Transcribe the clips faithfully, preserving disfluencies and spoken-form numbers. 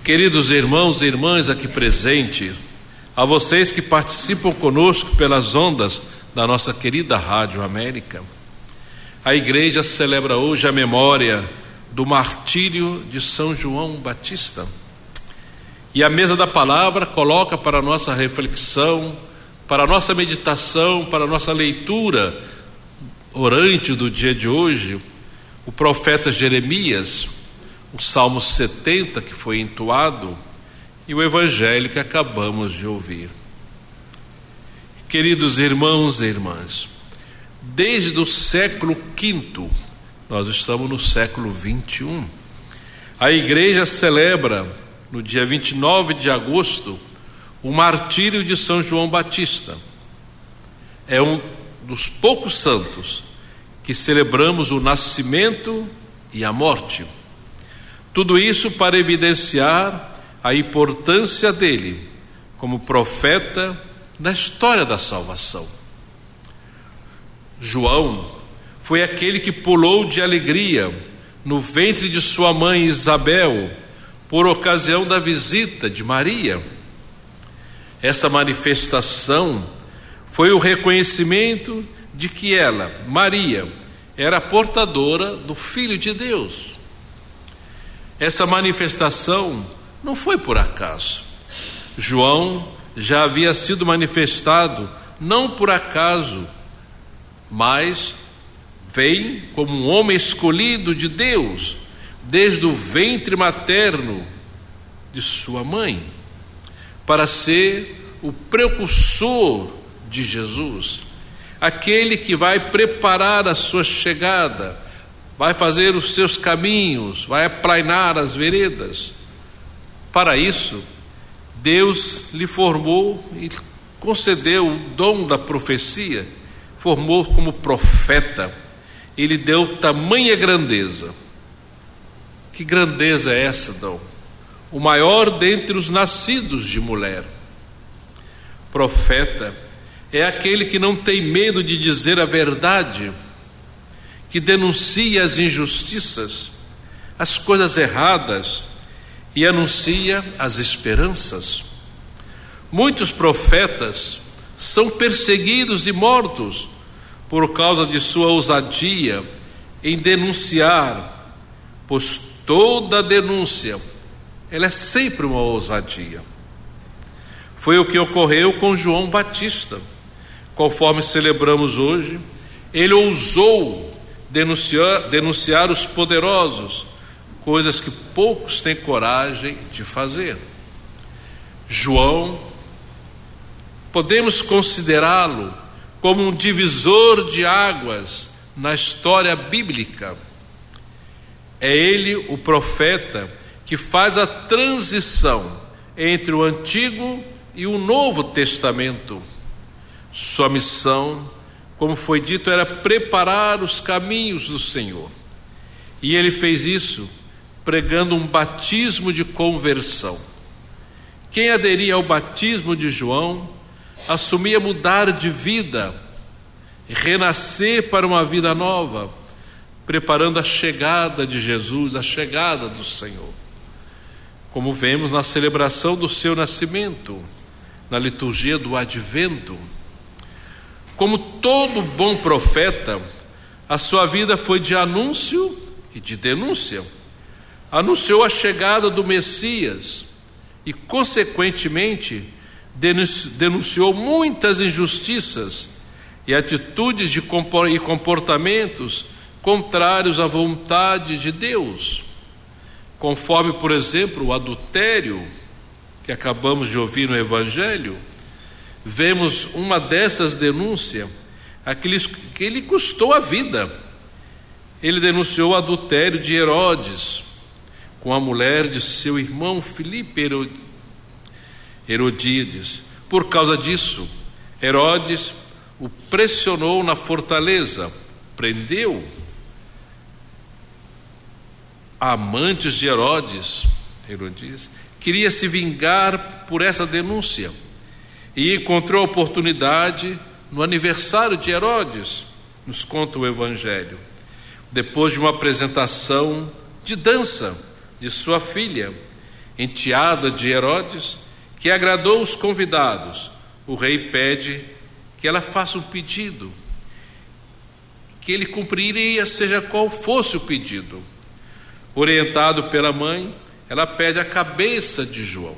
Queridos irmãos e irmãs aqui presentes, a vocês que participam conosco pelas ondas da nossa querida Rádio América, a igreja celebra hoje a memória do martírio de São João Batista. E a mesa da palavra coloca para a nossa reflexão, para a nossa meditação, para a nossa leitura orante do dia de hoje, o profeta Jeremias, o Salmo setenta que foi entoado e o evangelho que acabamos de ouvir. Queridos irmãos e irmãs, desde o século quinto, nós estamos no século vinte e um, a igreja celebra no dia vinte e nove de agosto o martírio de São João Batista. É um dos poucos santos que celebramos o nascimento e a morte. Tudo isso para evidenciar a importância dele como profeta na história da salvação. João foi aquele que pulou de alegria no ventre de sua mãe Isabel por ocasião da visita de Maria. Essa manifestação foi o reconhecimento de que ela, Maria, era portadora do Filho de Deus. Essa manifestação não foi por acaso. João já havia sido manifestado não por acaso, mas vem como um homem escolhido de Deus desde o ventre materno de sua mãe, para ser o precursor de Jesus, aquele que vai preparar a sua chegada, vai fazer os seus caminhos, vai aplainar as veredas. Para isso, Deus lhe formou e concedeu o dom da profecia, formou como profeta. Ele deu tamanha grandeza. Que grandeza é essa, dom? O maior dentre os nascidos de mulher. Profeta é aquele que não tem medo de dizer a verdade, que denuncia as injustiças, as coisas erradas e anuncia as esperanças. Muitos profetas são perseguidos e mortos por causa de sua ousadia em denunciar, pois toda denúncia, ela é sempre uma ousadia. Foi o que ocorreu com João Batista. Conforme celebramos hoje, ele ousou denunciar, denunciar os poderosos, coisas que poucos têm coragem de fazer. João, podemos considerá-lo como um divisor de águas na história bíblica. É ele o profeta que faz a transição entre o Antigo e o Novo Testamento. Sua missão, como foi dito, era preparar os caminhos do Senhor. E ele fez isso pregando um batismo de conversão. Quem aderia ao batismo de João assumia mudar de vida, renascer para uma vida nova, preparando a chegada de Jesus, a chegada do Senhor. Como vemos na celebração do seu nascimento, na liturgia do Advento. Como todo bom profeta, a sua vida foi de anúncio e de denúncia. Anunciou a chegada do Messias e, consequentemente, denunciou muitas injustiças e atitudes de e comportamentos contrários à vontade de Deus, conforme, por exemplo, o adultério que acabamos de ouvir no Evangelho. Vemos uma dessas denúncias, aqueles que lhe custou a vida. Ele denunciou o adultério de Herodes com a mulher de seu irmão Filipe Herodíades. Por causa disso, Herodes o pressionou na fortaleza, prendeu. Amantes de Herodes, Herodíades, queria se vingar por essa denúncia e encontrou a oportunidade no aniversário de Herodes, nos conta o Evangelho, depois de uma apresentação de dança de sua filha. enteada de Herodes, que agradou os convidados. O rei pede que ela faça um pedido, que ele cumpriria, seja qual fosse o pedido. Orientado pela mãe, ela pede a cabeça de João.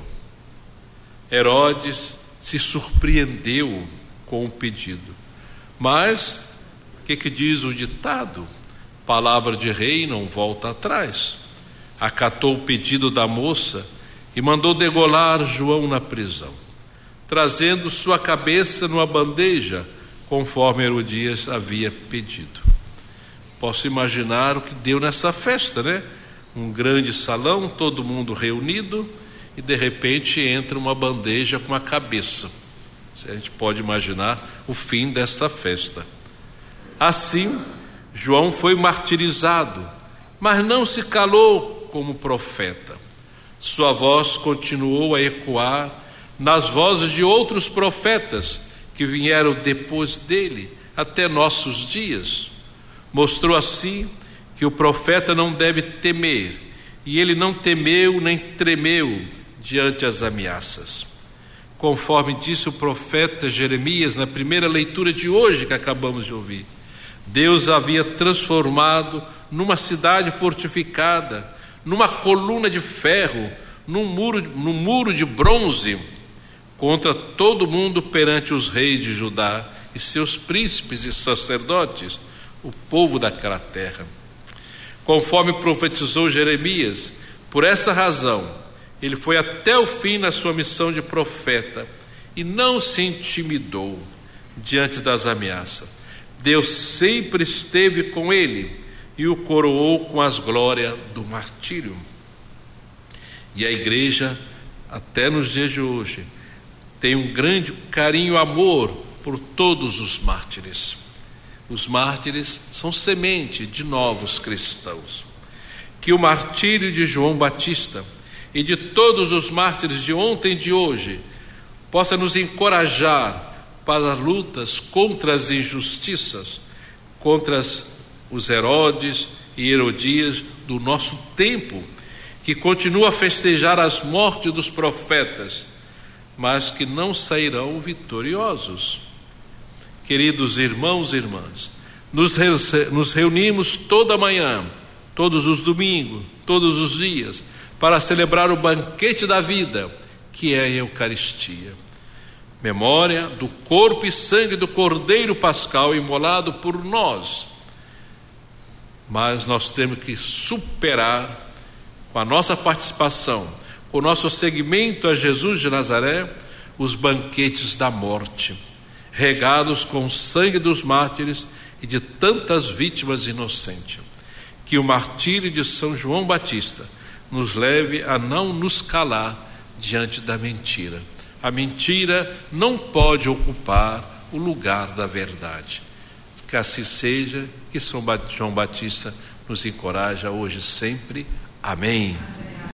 Herodes se surpreendeu com o pedido, mas o que, que diz o ditado? Palavra de rei não volta atrás. Acatou o pedido da moça e mandou degolar João na prisão, trazendo sua cabeça numa bandeja, conforme Herodias havia pedido. Posso imaginar o que deu nessa festa, né? Um grande salão, todo mundo reunido, e de repente entra uma bandeja com a cabeça. A gente pode imaginar o fim dessa festa. Assim, João foi martirizado, mas não se calou como profeta. Sua voz continuou a ecoar nas vozes de outros profetas que vieram depois dele até nossos dias. Mostrou assim que o profeta não deve temer, e ele não temeu nem tremeu diante as ameaças. Conforme disse o profeta Jeremias na primeira leitura de hoje que acabamos de ouvir, Deus havia transformado numa cidade fortificada, numa coluna de ferro, num muro, num muro de bronze, contra todo mundo perante os reis de Judá e seus príncipes e sacerdotes, o povo daquela terra. Conforme profetizou Jeremias, por essa razão, ele foi até o fim na sua missão de profeta e não se intimidou diante das ameaças. Deus sempre esteve com ele e o coroou com as glórias do martírio. E a igreja, até nos dias de hoje, tem um grande carinho e amor por todos os mártires. Os mártires são semente de novos cristãos. Que o martírio de João Batista e de todos os mártires de ontem e de hoje possa nos encorajar para as lutas contra as injustiças, contra os Herodes e Herodias do nosso tempo, que continuam a festejar as mortes dos profetas, mas que não sairão vitoriosos. Queridos irmãos e irmãs, nos, re, nos reunimos toda manhã, todos os domingos, todos os dias, para celebrar o banquete da vida, que é a Eucaristia. Memória do corpo e sangue do Cordeiro Pascal imolado por nós. Mas nós temos que superar, com a nossa participação, com o nosso seguimento a Jesus de Nazaré, os banquetes da morte, regados com o sangue dos mártires e de tantas vítimas inocentes. Que o martírio de São João Batista nos leve a não nos calar diante da mentira. A mentira não pode ocupar o lugar da verdade. Que assim seja, que São João Batista nos encoraja hoje e sempre. Amém.